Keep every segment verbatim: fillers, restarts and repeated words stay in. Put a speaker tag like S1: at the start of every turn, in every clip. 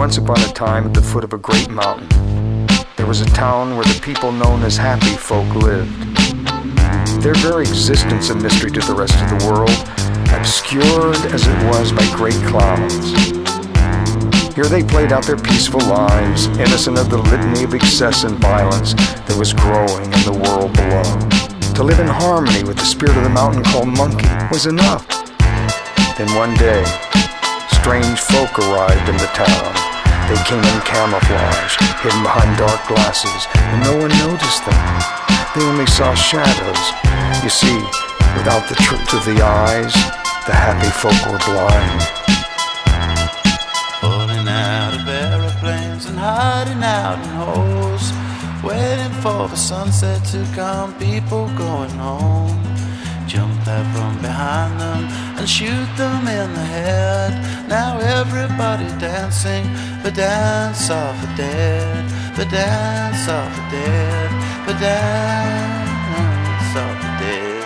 S1: Once upon a time, at the foot of a great mountain, there was a town where the people known as happy folk lived. Their very existence a mystery to the rest of the world, obscured as it was by great clouds. Here they played out their peaceful lives, innocent of the litany of excess and violence that was growing in the world below. To live in harmony with the spirit of the mountain called Monkey was enough. Then one day, strange folk arrived in the town. They came in camouflage, hidden behind dark glasses, and no one noticed them. They only saw shadows. You see, without the truth of the eyes, the happy folk were blind.
S2: Falling out of aeroplanes and hiding out in holes, waiting for the sunset to come, people going home. Jump out from behind them and shoot them in the head. Now everybody dancing the dance of the dead, the dance of the dead, the dance of the dead.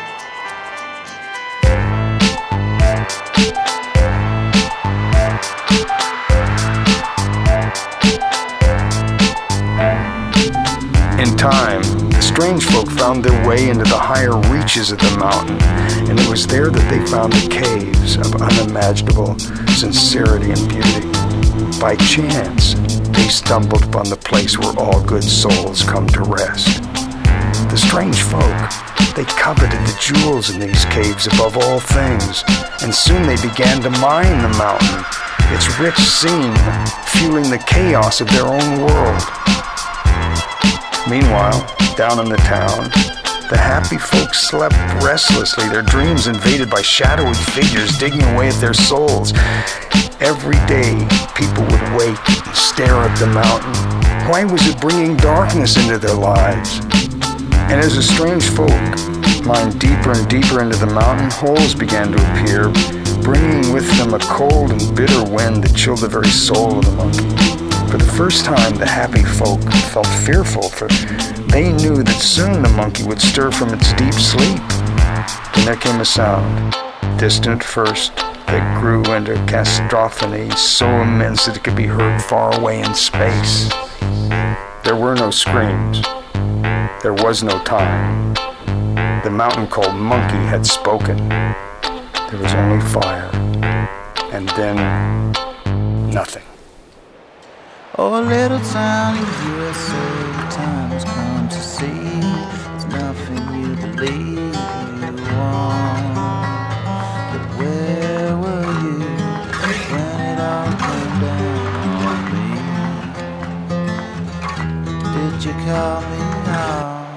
S1: In time, the strange folk found their way into the higher reaches of the mountain, and it was there that they found the caves of unimaginable sincerity and beauty. By chance, they stumbled upon the place where all good souls come to rest. The strange folk, they coveted the jewels in these caves above all things, and soon they began to mine the mountain, its rich scene, fueling the chaos of their own world. Meanwhile, down in the town, the happy folks slept restlessly, their dreams invaded by shadowy figures digging away at their souls. Every day, people would wake and stare at the mountain. Why was it bringing darkness into their lives? And as the strange folk mined deeper and deeper into the mountain, holes began to appear, bringing with them a cold and bitter wind that chilled the very soul of the monkey. For the first time, the happy folk felt fearful, for they knew that soon the monkey would stir from its deep sleep. Then there came a sound, distant at first, that grew into cacophony so immense that it could be heard far away in space. There were no screams. There was no time. The mountain called Monkey had spoken. There was only fire, and then nothing.
S2: Oh, a little town in U S A, time has come to see. There's nothing you believe you want. But where were you when it all came down on me? Did you call me out?